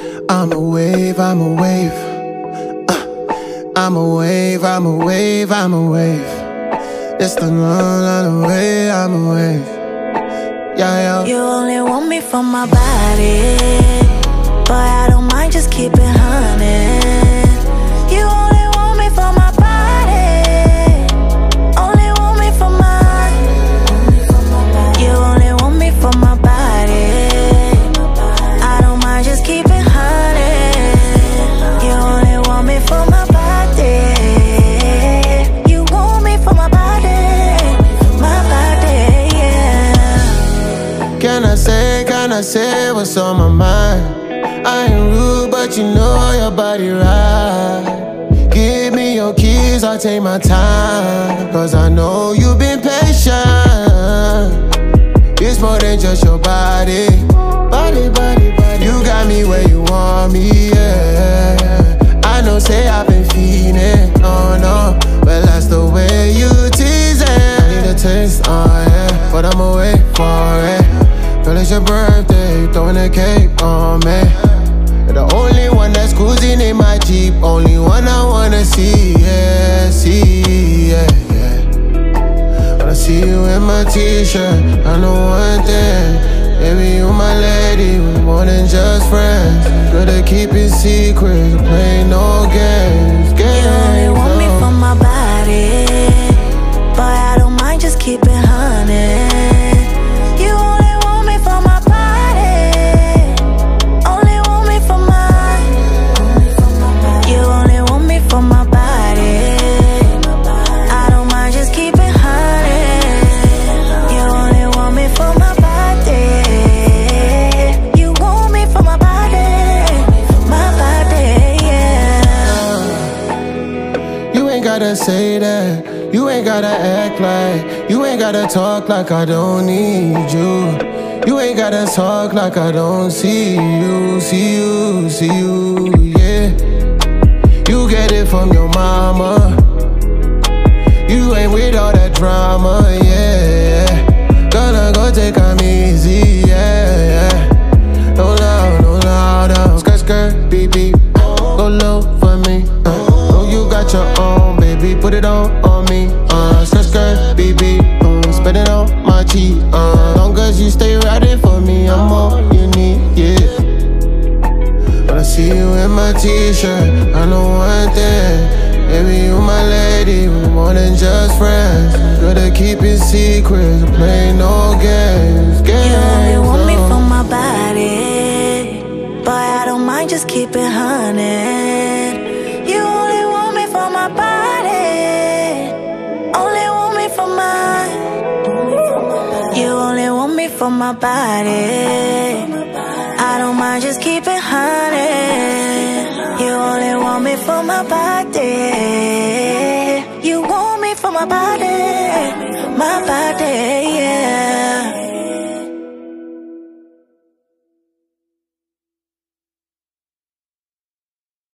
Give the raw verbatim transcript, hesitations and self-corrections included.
I'm a wave, I'm a wave. Uh, I'm a wave, I'm a wave, I'm a wave. It's the long, I'm a wave, I'm a wave. Yeah, yeah. You only want me for my body, but I don't mind, just keep it honey. You only want me for my body, only want me for my. You only want me for my body, I don't mind, just keep it honey. You only want me for my body, you want me for my body, my body, yeah. Can I say, can I say what's on my mind? I ain't rude, but you know your body right. Give me your keys, I'll take my time, cause I know you've been patient. It's more than just your body. Body, body, body. You got me where you want me, yeah. I know, say I've been feeling, no, no, but that's the way you tease it. I need a taste, oh yeah, but I'ma wait for it. Girl, it's your birthday, throwing a cake on me. You're the only one that's cruising in my Jeep, only one I wanna see, yeah, see, yeah, yeah. When I see you in my t-shirt, I know one thing, baby, you my lady, we're more than just friends. Good at keeping secrets, play no games, games. You only want me for my body, but I don't mind, just keep it honey. You only want me for my body, only want me for my. You only want me for my body, I don't mind, just keep it honey. You only want me for my body, you want me for my body, my body, yeah. You ain't gotta say that, you ain't gotta act like, you ain't gotta talk like I don't need you. You ain't gotta talk like I don't see you, see you, see you, yeah. You get it from your mama, you ain't with all that drama, yeah. Gonna go take 'em easy, yeah, yeah. No loud, no louder. Skirt, skirt, beep, beep. Go low for me, uh. Know you got your own, baby, put it on, on me, uh. Skirt, skirt, beep, beep. Uh. Spend it on my cheek, uh. Long as you stay riding for me, I'm all you need, yeah. When I see you in my t-shirt, I know one thing, baby, you my lady, we're more than just friends. Good at keeping secrets, play no games, games. You only want me for my body, but I don't mind, just keep it honey. You only want me for my body, only want me for my. You only want me for my body, I don't mind, just keep it honey. You only want me for my body, you want me for my body.